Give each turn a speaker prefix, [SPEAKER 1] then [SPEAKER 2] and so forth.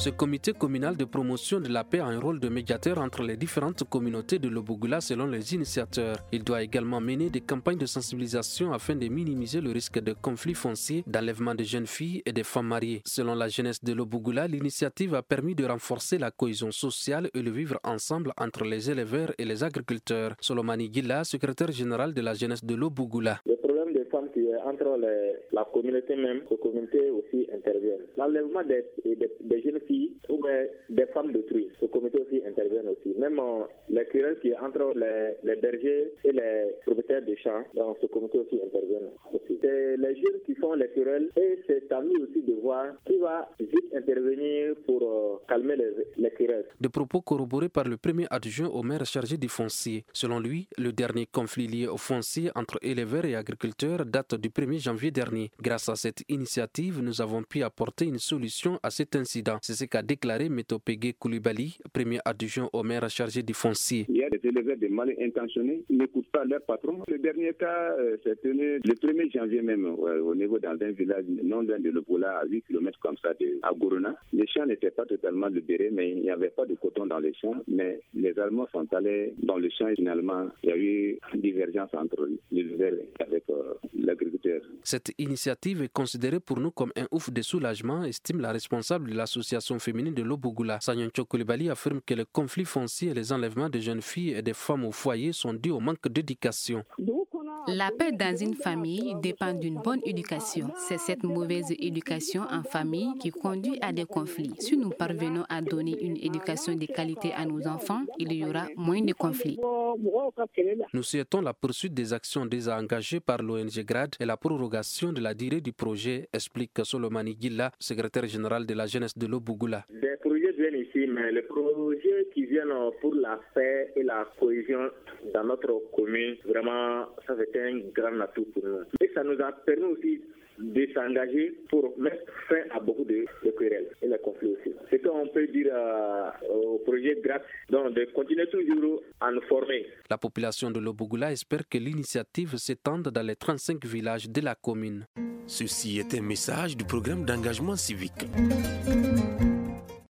[SPEAKER 1] Ce comité communal de promotion de la paix a un rôle de médiateur entre les différentes communautés de Lobougoula selon les initiateurs. Il doit également mener des campagnes de sensibilisation afin de minimiser le risque de conflits fonciers, d'enlèvement de jeunes filles et des femmes mariées. Selon la jeunesse de Lobougoula, l'initiative a permis de renforcer la cohésion sociale et le vivre ensemble entre les éleveurs et les agriculteurs. Solomani Gilla, secrétaire général de la jeunesse de Lobougoula.
[SPEAKER 2] Le problème des femmes qui est entre la communauté même, la communauté aussi intervient. L'enlèvement des jeunes filles ou des femmes d'autrui, ce comité aussi intervient aussi. Même les querelles qui est entre les bergers et les propriétaires des champs, dans ce comité aussi intervient aussi. C'est les jeunes qui font les querelles et c'est à nous aussi de voir qui va vite intervenir pour calmer les querelles.
[SPEAKER 1] Des propos corroborés par le premier adjoint au maire chargé du foncier. Selon lui, le dernier conflit lié au foncier entre éleveurs et agriculteurs date du 1er janvier dernier. Grâce à cette initiative, nous avons pu apporter une solution à cet incident. C'est ce qu'a déclaré Metopégué Koulibaly, premier adjoint au maire chargé du foncier.
[SPEAKER 3] Il y a des éleveurs de mal intentionnés qui n'écoutent pas leur patron. Le dernier cas s'est tenu le 1er janvier même au niveau dans un village non loin de Lobougoula, à 8 km comme ça de Agorona. Les champs n'étaient pas totalement libérés, mais il n'y avait pas de coton dans les champs. Mais les Allemands sont allés dans les champs et finalement, il y a eu une divergence entre l'éleveur avec l'agriculteur.
[SPEAKER 1] Cette initiative est considérée pour nous comme un ouf de soulagement, estime la responsable de l'association féminine de Lobougoula. Sanyoncho Koulibaly affirme que les conflits fonciers et les enlèvements de jeunes filles et des femmes au foyer sont dus au manque d'éducation.
[SPEAKER 4] La paix dans une famille dépend d'une bonne éducation. C'est cette mauvaise éducation en famille qui conduit à des conflits. Si nous parvenons à donner une éducation de qualité à nos enfants, il y aura moins de conflits.
[SPEAKER 1] Nous souhaitons la poursuite des actions déjà engagées par l'ONG GRAD et la prorogation de la durée du projet, explique Solomani Gilla, secrétaire général de la jeunesse de Lobougoula.
[SPEAKER 2] Des projets viennent ici, mais les projets qui viennent pour la paix et la cohésion dans notre commune, vraiment, ça fait un grand atout pour nous. Et ça nous a permis aussi de s'engager pour mettre fin à beaucoup de querelles et les conflits aussi. C'est qu'on peut dire au projet GRAT, donc de continuer toujours à nous former.
[SPEAKER 1] La population de Lobougoula espère que l'initiative s'étende dans les 35 villages de la commune.
[SPEAKER 5] Ceci est un message du programme d'engagement civique.